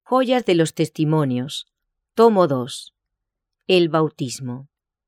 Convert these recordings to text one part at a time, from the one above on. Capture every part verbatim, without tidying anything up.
Joyas de los Testimonios, tomo dos. El bautismo.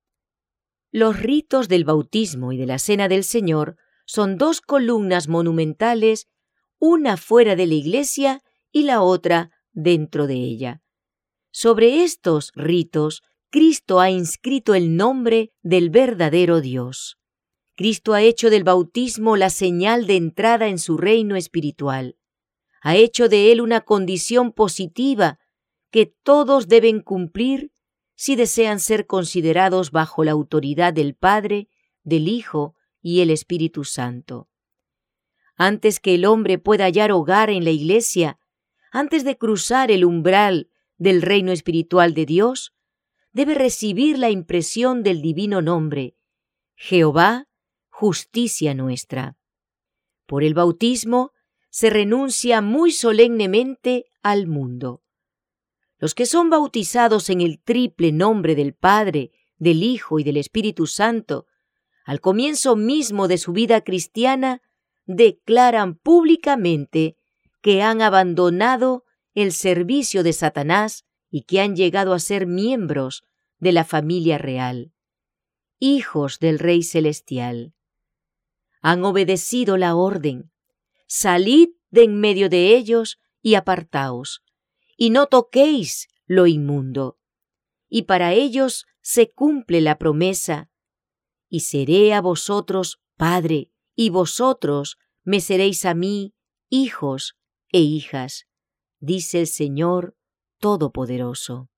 Los ritos del bautismo y de la Cena del Señor son dos columnas monumentales, una fuera de la iglesia y la otra dentro de ella. Sobre estos ritos, Cristo ha inscrito el nombre del verdadero Dios. Cristo ha hecho del bautismo la señal de entrada en su reino espiritual. Ha hecho de él una condición positiva que todos deben cumplir si desean ser considerados bajo la autoridad del Padre, del Hijo y el Espíritu Santo. Antes que el hombre pueda hallar hogar en la iglesia, antes de cruzar el umbral del reino espiritual de Dios, debe recibir la impresión del divino nombre, Jehová, justicia nuestra. Por el bautismo se renuncia muy solemnemente al mundo. Los que son bautizados en el triple nombre del Padre, del Hijo y del Espíritu Santo, al comienzo mismo de su vida cristiana, declaran públicamente que han abandonado el servicio de Satanás y que han llegado a ser miembros de la familia real, hijos del Rey Celestial. Han obedecido la orden: salid de en medio de ellos y apartaos, y no toquéis lo inmundo. Y para ellos se cumple la promesa: y seré a vosotros Padre, y vosotros me seréis a mí hijos e hijas, dice el Señor Todopoderoso.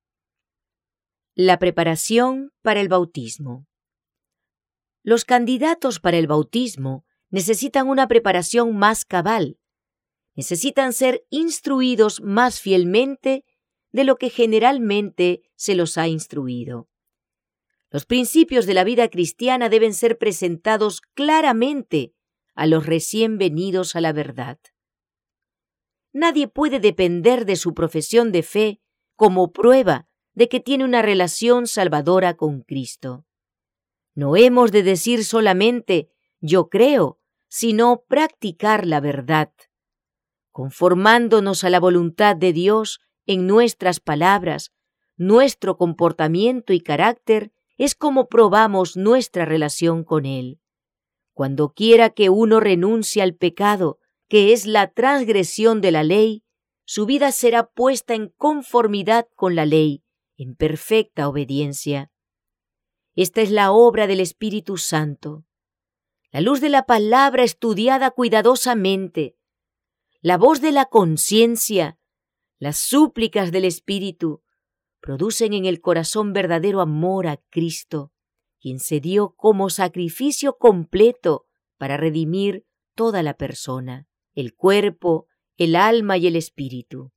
La preparación para el bautismo. Los candidatos para el bautismo necesitan una preparación más cabal. Necesitan ser instruidos más fielmente de lo que generalmente se los ha instruido. Los principios de la vida cristiana deben ser presentados claramente a los recién venidos a la verdad. Nadie puede depender de su profesión de fe como prueba de que tiene una relación salvadora con Cristo. No hemos de decir solamente «yo creo», sino practicar la verdad, conformándonos a la voluntad de Dios en nuestras palabras, nuestro comportamiento y carácter. Es como probamos nuestra relación con Él. Cuando quiera que uno renuncie al pecado, que es la transgresión de la ley, su vida será puesta en conformidad con la ley, en perfecta obediencia. Esta es la obra del Espíritu Santo. La luz de la palabra estudiada cuidadosamente, la voz de la conciencia, las súplicas del Espíritu, producen en el corazón verdadero amor a Cristo, quien se dio como sacrificio completo para redimir toda la persona, el cuerpo, el alma y el espíritu.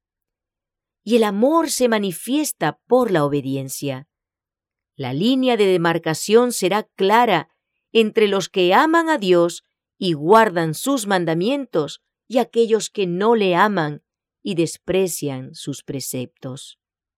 Y el amor se manifiesta por la obediencia. La línea de demarcación será clara entre los que aman a Dios y guardan sus mandamientos y aquellos que no le aman y desprecian sus preceptos.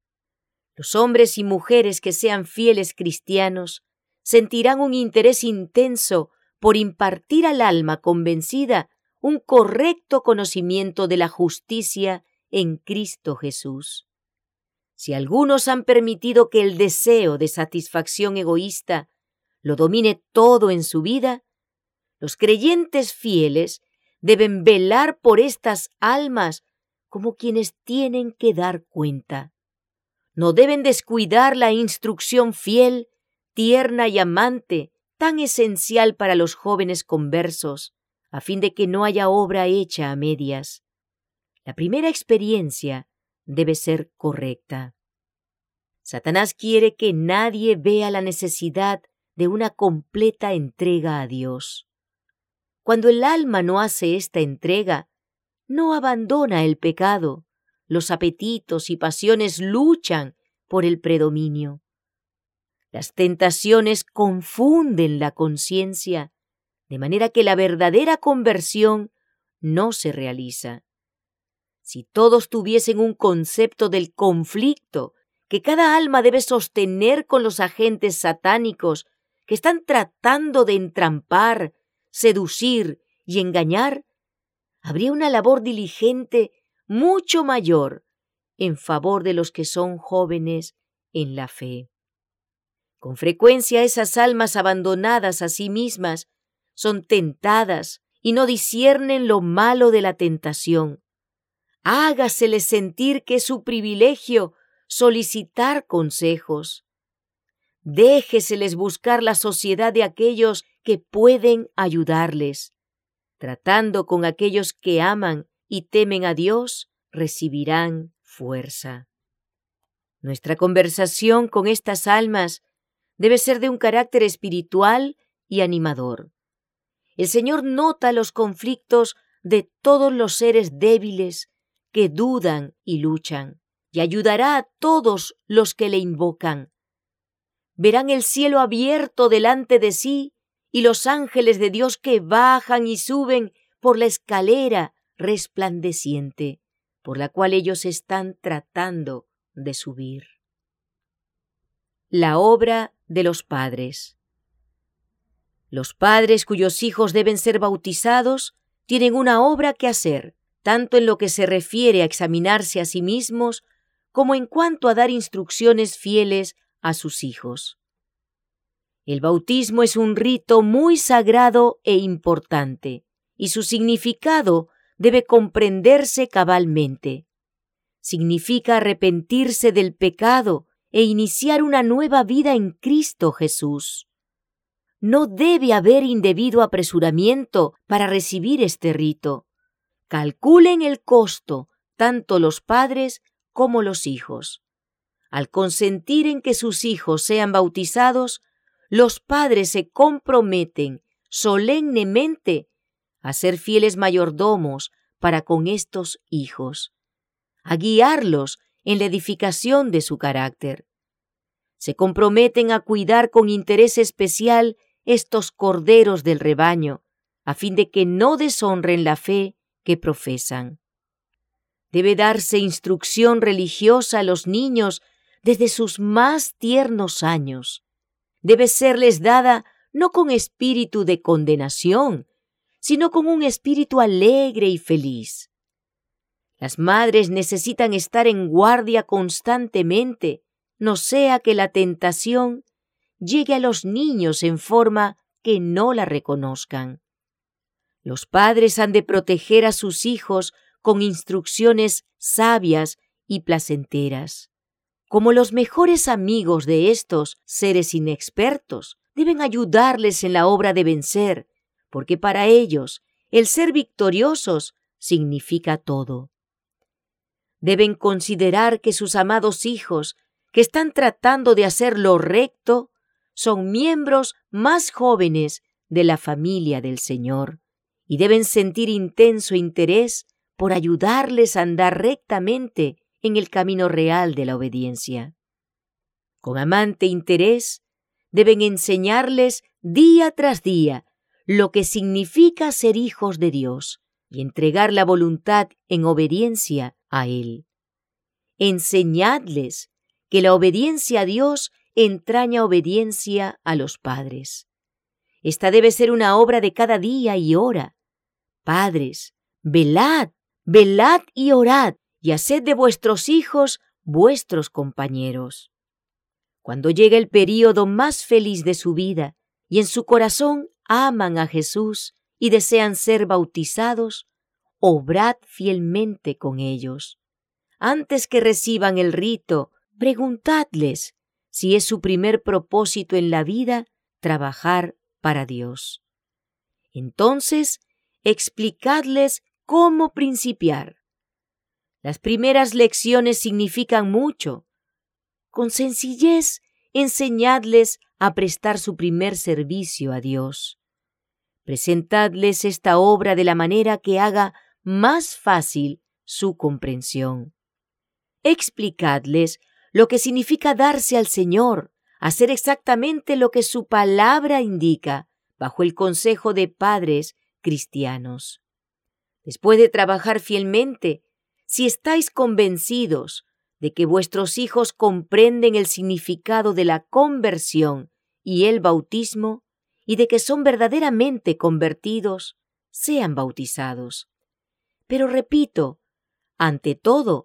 Los hombres y mujeres que sean fieles cristianos sentirán un interés intenso por impartir al alma convencida un correcto conocimiento de la justicia en Cristo Jesús. Si algunos han permitido que el deseo de satisfacción egoísta lo domine todo en su vida, los creyentes fieles deben velar por estas almas como quienes tienen que dar cuenta. No deben descuidar la instrucción fiel, tierna y amante, tan esencial para los jóvenes conversos, a fin de que no haya obra hecha a medias. La primera experiencia debe ser correcta. Satanás quiere que nadie vea la necesidad de una completa entrega a Dios. Cuando el alma no hace esta entrega, no abandona el pecado. Los apetitos y pasiones luchan por el predominio. Las tentaciones confunden la conciencia, de manera que la verdadera conversión no se realiza. Si todos tuviesen un concepto del conflicto que cada alma debe sostener con los agentes satánicos que están tratando de entrampar, seducir y engañar, habría una labor diligente mucho mayor en favor de los que son jóvenes en la fe. Con frecuencia esas almas abandonadas a sí mismas son tentadas y no disciernen lo malo de la tentación. Hágaseles sentir que es su privilegio solicitar consejos. Déjeseles buscar la sociedad de aquellos que pueden ayudarles. Tratando con aquellos que aman y temen a Dios, recibirán fuerza. Nuestra conversación con estas almas debe ser de un carácter espiritual y animador. El Señor nota los conflictos de todos los seres débiles que dudan y luchan, y ayudará a todos los que le invocan. Verán el cielo abierto delante de sí y los ángeles de Dios que bajan y suben por la escalera resplandeciente, por la cual ellos están tratando de subir. La obra de los padres. Los padres cuyos hijos deben ser bautizados tienen una obra que hacer, tanto en lo que se refiere a examinarse a sí mismos, como en cuanto a dar instrucciones fieles a sus hijos. El bautismo es un rito muy sagrado e importante, y su significado debe comprenderse cabalmente. Significa arrepentirse del pecado e iniciar una nueva vida en Cristo Jesús. No debe haber indebido apresuramiento para recibir este rito. Calculen el costo, tanto los padres como los hijos. Al consentir en que sus hijos sean bautizados, los padres se comprometen solemnemente a ser fieles mayordomos para con estos hijos, a guiarlos en la edificación de su carácter. Se comprometen a cuidar con interés especial estos corderos del rebaño, a fin de que no deshonren la fe que profesan. Debe darse instrucción religiosa a los niños desde sus más tiernos años. Debe serles dada no con espíritu de condenación, sino con un espíritu alegre y feliz. Las madres necesitan estar en guardia constantemente, no sea que la tentación llegue a los niños en forma que no la reconozcan. Los padres han de proteger a sus hijos con instrucciones sabias y placenteras. Como los mejores amigos de estos seres inexpertos, deben ayudarles en la obra de vencer, porque para ellos el ser victoriosos significa todo. Deben considerar que sus amados hijos, que están tratando de hacer lo recto, son miembros más jóvenes de la familia del Señor y deben sentir intenso interés por ayudarles a andar rectamente en el camino real de la obediencia. Con amante interés, deben enseñarles día tras día lo que significa ser hijos de Dios y entregar la voluntad en obediencia a Él. Enseñadles que la obediencia a Dios entraña obediencia a los padres. Esta debe ser una obra de cada día y hora. Padres, velad, velad y orad, y haced de vuestros hijos vuestros compañeros. Cuando llega el período más feliz de su vida y en su corazón aman a Jesús y desean ser bautizados, obrad fielmente con ellos. Antes que reciban el rito, preguntadles si es su primer propósito en la vida trabajar para Dios. Entonces, explicadles cómo principiar. Las primeras lecciones significan mucho. Con sencillez, enseñadles a prestar su primer servicio a Dios. Presentadles esta obra de la manera que haga más fácil su comprensión. Explicadles lo que significa darse al Señor, hacer exactamente lo que su palabra indica, bajo el consejo de padres cristianos. Después de trabajar fielmente, si estáis convencidos de que vuestros hijos comprenden el significado de la conversión y el bautismo, y de que son verdaderamente convertidos, sean bautizados. Pero repito, ante todo,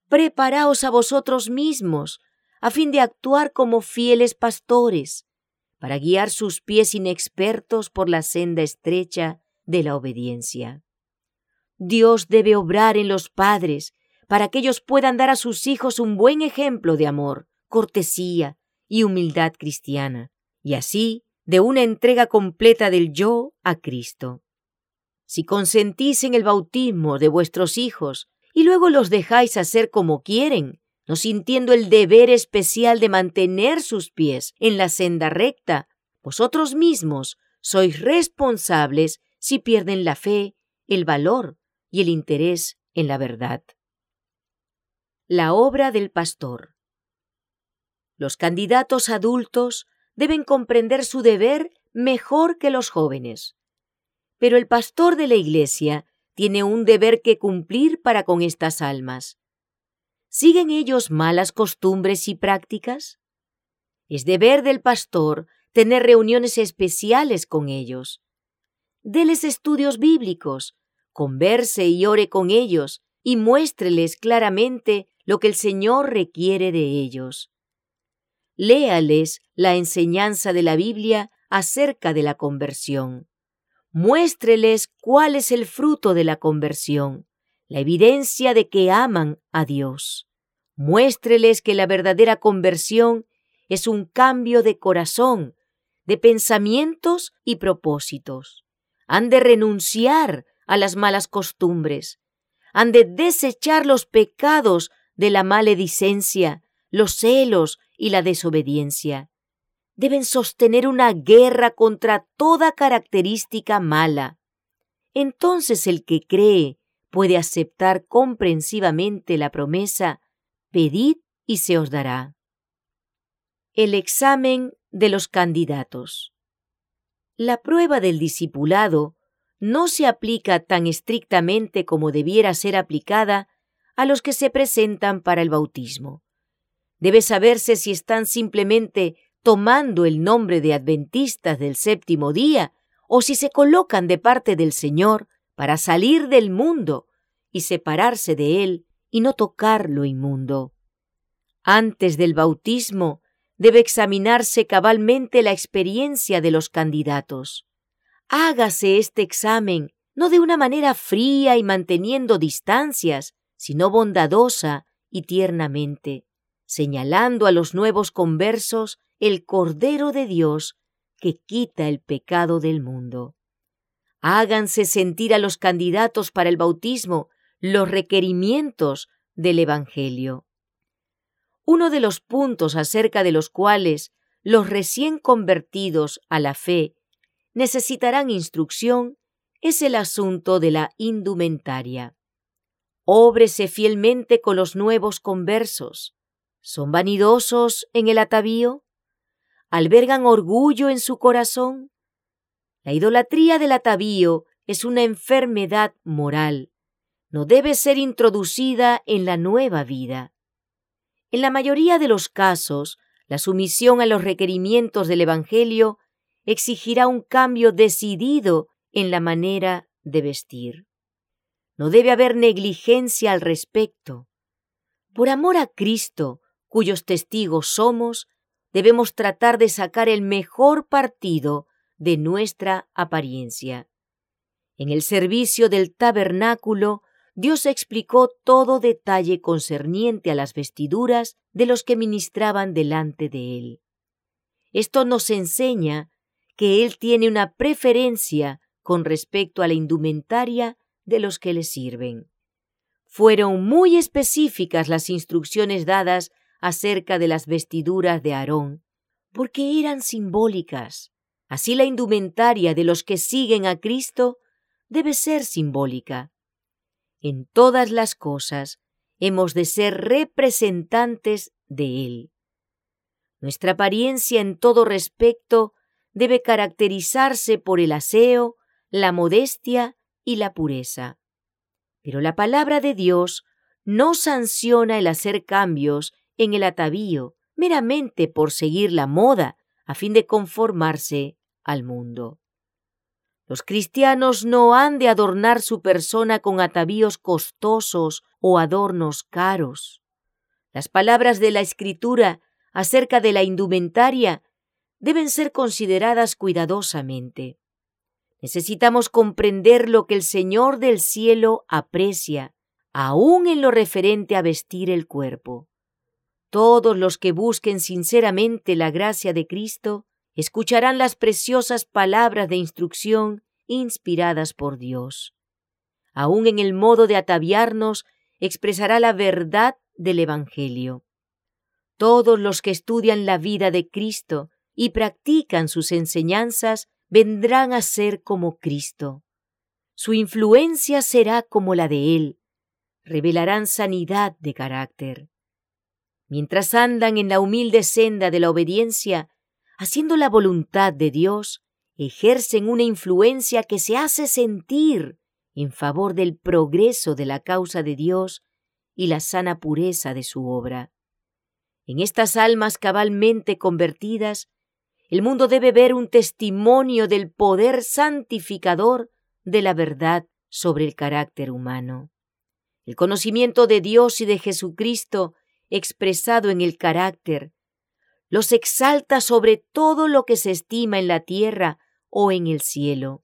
preparaos a vosotros mismos, a fin de actuar como fieles pastores, para guiar sus pies inexpertos por la senda estrecha de la obediencia. Dios debe obrar en los padres para que ellos puedan dar a sus hijos un buen ejemplo de amor, cortesía y humildad cristiana, y así de una entrega completa del yo a Cristo. Si consentís en el bautismo de vuestros hijos y luego los dejáis hacer como quieren, no sintiendo el deber especial de mantener sus pies en la senda recta, vosotros mismos sois responsables si pierden la fe, el valor y el interés en la verdad. La obra del pastor. Los candidatos adultos deben comprender su deber mejor que los jóvenes. Pero el pastor de la iglesia tiene un deber que cumplir para con estas almas. ¿Siguen ellos malas costumbres y prácticas? Es deber del pastor tener reuniones especiales con ellos. Déles estudios bíblicos, converse y ore con ellos y muéstreles claramente lo que el Señor requiere de ellos. Léales la enseñanza de la Biblia acerca de la conversión. Muéstreles cuál es el fruto de la conversión, la evidencia de que aman a Dios. Muéstreles que la verdadera conversión es un cambio de corazón, de pensamientos y propósitos. Han de renunciar a las malas costumbres. Han de desechar los pecados de la maledicencia, los celos y la desobediencia. Deben sostener una guerra contra toda característica mala. Entonces el que cree puede aceptar comprensivamente la promesa: pedid y se os dará. El examen de los candidatos. La prueba del discipulado no se aplica tan estrictamente como debiera ser aplicada a los que se presentan para el bautismo. Debe saberse si están simplemente tomando el nombre de adventistas del séptimo día o si se colocan de parte del Señor para salir del mundo y separarse de él y no tocar lo inmundo. Antes del bautismo debe examinarse cabalmente la experiencia de los candidatos. Hágase este examen no de una manera fría y manteniendo distancias, sino bondadosa y tiernamente, señalando a los nuevos conversos el Cordero de Dios que quita el pecado del mundo. Háganse sentir a los candidatos para el bautismo los requerimientos del Evangelio. Uno de los puntos acerca de los cuales los recién convertidos a la fe necesitarán instrucción es el asunto de la indumentaria. Óbrese fielmente con los nuevos conversos. ¿Son vanidosos en el atavío? ¿Albergan orgullo en su corazón? La idolatría del atavío es una enfermedad moral. No debe ser introducida en la nueva vida. En la mayoría de los casos, la sumisión a los requerimientos del Evangelio exigirá un cambio decidido en la manera de vestir. No debe haber negligencia al respecto. Por amor a Cristo, cuyos testigos somos, debemos tratar de sacar el mejor partido de nuestra apariencia. En el servicio del tabernáculo, Dios explicó todo detalle concerniente a las vestiduras de los que ministraban delante de Él. Esto nos enseña que Él tiene una preferencia con respecto a la indumentaria de los que le sirven. Fueron muy específicas las instrucciones dadas acerca de las vestiduras de Aarón, porque eran simbólicas. Así la indumentaria de los que siguen a Cristo debe ser simbólica. En todas las cosas hemos de ser representantes de Él. Nuestra apariencia en todo respecto debe caracterizarse por el aseo, la modestia y la pureza. Pero la palabra de Dios no sanciona el hacer cambios en el atavío meramente por seguir la moda a fin de conformarse al mundo. Los cristianos no han de adornar su persona con atavíos costosos o adornos caros. Las palabras de la Escritura acerca de la indumentaria deben ser consideradas cuidadosamente. Necesitamos comprender lo que el Señor del cielo aprecia, aún en lo referente a vestir el cuerpo. Todos los que busquen sinceramente la gracia de Cristo escucharán las preciosas palabras de instrucción inspiradas por Dios. Aún en el modo de ataviarnos expresará la verdad del Evangelio. Todos los que estudian la vida de Cristo y practican sus enseñanzas vendrán a ser como Cristo. Su influencia será como la de Él. Revelarán sanidad de carácter. Mientras andan en la humilde senda de la obediencia, haciendo la voluntad de Dios, ejercen una influencia que se hace sentir en favor del progreso de la causa de Dios y la sana pureza de su obra. En estas almas cabalmente convertidas, el mundo debe ver un testimonio del poder santificador de la verdad sobre el carácter humano. El conocimiento de Dios y de Jesucristo expresado en el carácter los exalta sobre todo lo que se estima en la tierra o en el cielo.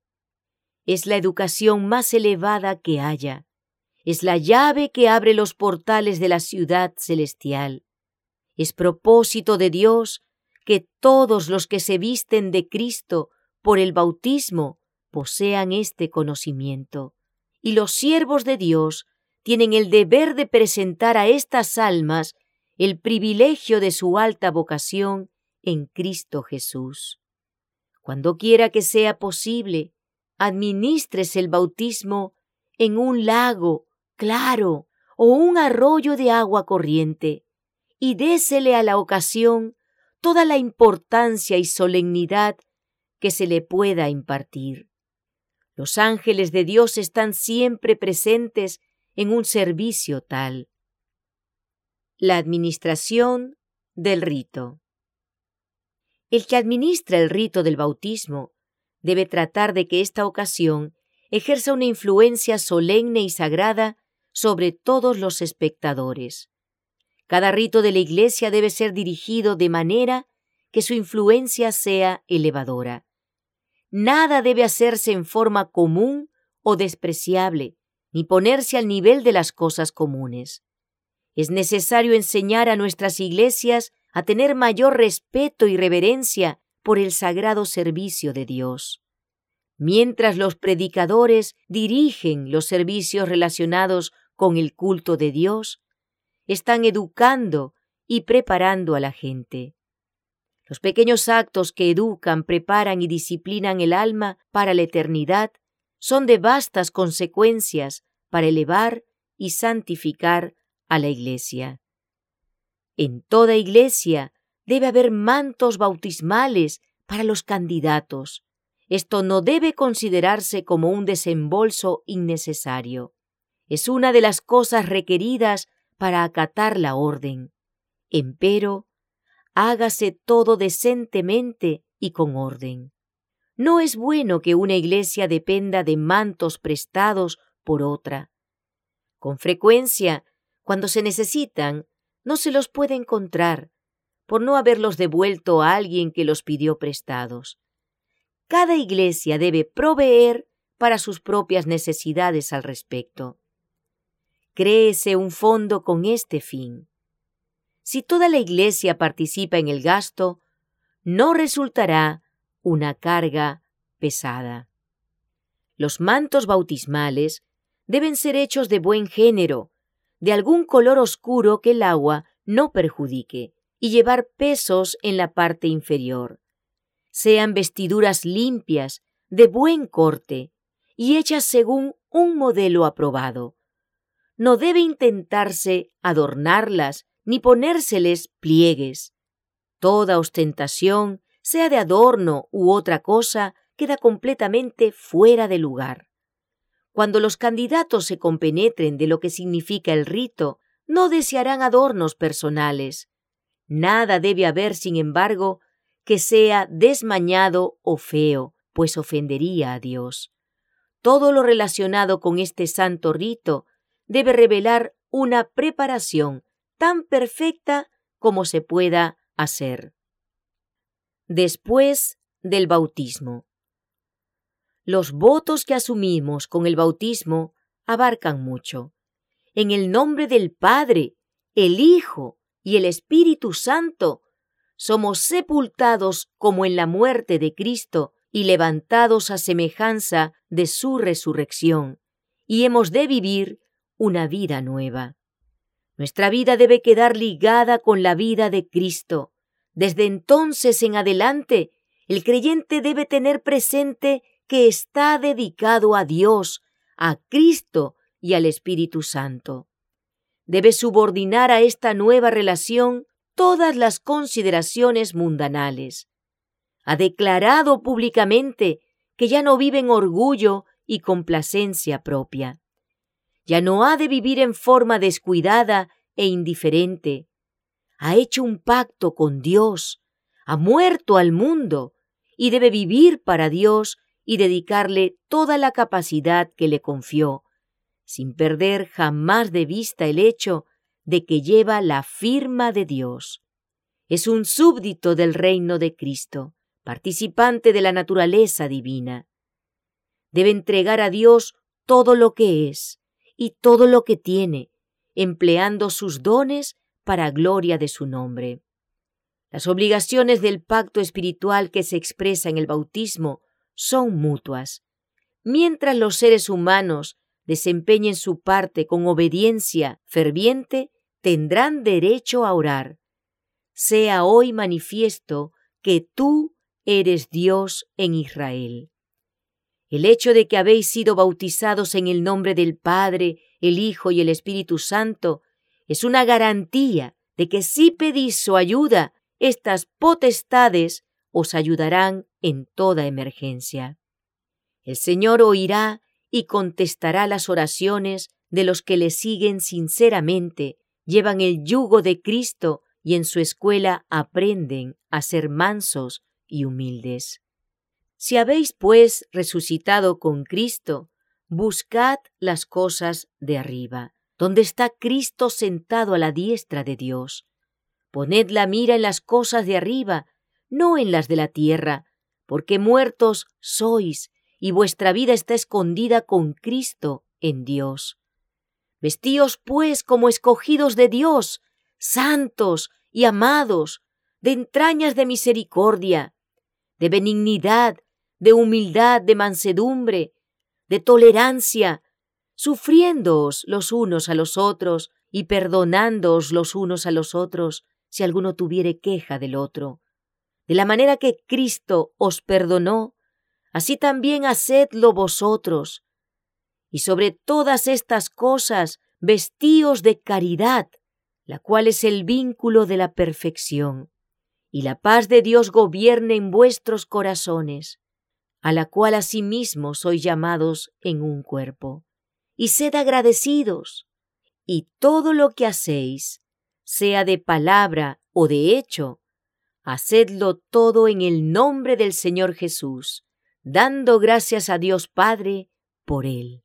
Es la educación más elevada que haya. Es la llave que abre los portales de la ciudad celestial. Es propósito de Dios que todos los que se visten de Cristo por el bautismo posean este conocimiento. Y los siervos de Dios tienen el deber de presentar a estas almas el privilegio de su alta vocación en Cristo Jesús. Cuando quiera que sea posible, administres el bautismo en un lago claro o un arroyo de agua corriente y désele a la ocasión toda la importancia y solemnidad que se le pueda impartir. Los ángeles de Dios están siempre presentes en un servicio tal. La administración del rito. El que administra el rito del bautismo debe tratar de que esta ocasión ejerza una influencia solemne y sagrada sobre todos los espectadores. Cada rito de la Iglesia debe ser dirigido de manera que su influencia sea elevadora. Nada debe hacerse en forma común o despreciable, ni ponerse al nivel de las cosas comunes. Es necesario enseñar a nuestras iglesias a tener mayor respeto y reverencia por el sagrado servicio de Dios. Mientras los predicadores dirigen los servicios relacionados con el culto de Dios, están educando y preparando a la gente. Los pequeños actos que educan, preparan y disciplinan el alma para la eternidad son de vastas consecuencias para elevar y santificar a la Iglesia. En toda iglesia debe haber mantos bautismales para los candidatos. Esto no debe considerarse como un desembolso innecesario. Es una de las cosas requeridas para acatar la orden. Empero, hágase todo decentemente y con orden. No es bueno que una iglesia dependa de mantos prestados por otra. Con frecuencia, cuando se necesitan, no se los puede encontrar, por no haberlos devuelto a alguien que los pidió prestados. Cada iglesia debe proveer para sus propias necesidades al respecto. Créese un fondo con este fin. Si toda la iglesia participa en el gasto, no resultará una carga pesada. Los mantos bautismales deben ser hechos de buen género, de algún color oscuro que el agua no perjudique, y llevar pesos en la parte inferior. Sean vestiduras limpias, de buen corte, y hechas según un modelo aprobado. No debe intentarse adornarlas ni ponérseles pliegues. Toda ostentación, sea de adorno u otra cosa, queda completamente fuera de lugar. Cuando los candidatos se compenetren de lo que significa el rito, no desearán adornos personales. Nada debe haber, sin embargo, que sea desmañado o feo, pues ofendería a Dios. Todo lo relacionado con este santo rito debe revelar una preparación tan perfecta como se pueda hacer. Después del bautismo. Los votos que asumimos con el bautismo abarcan mucho. En el nombre del Padre, el Hijo y el Espíritu Santo, somos sepultados como en la muerte de Cristo y levantados a semejanza de su resurrección, y hemos de vivir una vida nueva. Nuestra vida debe quedar ligada con la vida de Cristo. Desde entonces en adelante, el creyente debe tener presente que está dedicado a Dios, a Cristo y al Espíritu Santo. Debe subordinar a esta nueva relación todas las consideraciones mundanales. Ha declarado públicamente que ya no vive en orgullo y complacencia propia. Ya no ha de vivir en forma descuidada e indiferente. Ha hecho un pacto con Dios, ha muerto al mundo y debe vivir para Dios y dedicarle toda la capacidad que le confió, sin perder jamás de vista el hecho de que lleva la firma de Dios. Es un súbdito del reino de Cristo, participante de la naturaleza divina. Debe entregar a Dios todo lo que es y todo lo que tiene, empleando sus dones para gloria de su nombre. Las obligaciones del pacto espiritual que se expresa en el bautismo son mutuas. Mientras los seres humanos desempeñen su parte con obediencia ferviente, tendrán derecho a orar. Sea hoy manifiesto que tú eres Dios en Israel. El hecho de que habéis sido bautizados en el nombre del Padre, el Hijo y el Espíritu Santo es una garantía de que si pedís su ayuda, estas potestades os ayudarán en toda emergencia. El Señor oirá y contestará las oraciones de los que le siguen sinceramente, llevan el yugo de Cristo y en su escuela aprenden a ser mansos y humildes. Si habéis, pues, resucitado con Cristo, buscad las cosas de arriba, donde está Cristo sentado a la diestra de Dios. Poned la mira en las cosas de arriba, no en las de la tierra, porque muertos sois, y vuestra vida está escondida con Cristo en Dios. Vestíos, pues, como escogidos de Dios, santos y amados, de entrañas de misericordia, de benignidad, de humildad, de mansedumbre, de tolerancia, sufriéndoos los unos a los otros y perdonándoos los unos a los otros, si alguno tuviere queja del otro. De la manera que Cristo os perdonó, así también hacedlo vosotros. Y sobre todas estas cosas, vestíos de caridad, la cual es el vínculo de la perfección. Y la paz de Dios gobierne en vuestros corazones, a la cual asimismo sois llamados en un cuerpo. Y sed agradecidos, y todo lo que hacéis, sea de palabra o de hecho, hacedlo todo en el nombre del Señor Jesús, dando gracias a Dios Padre por Él.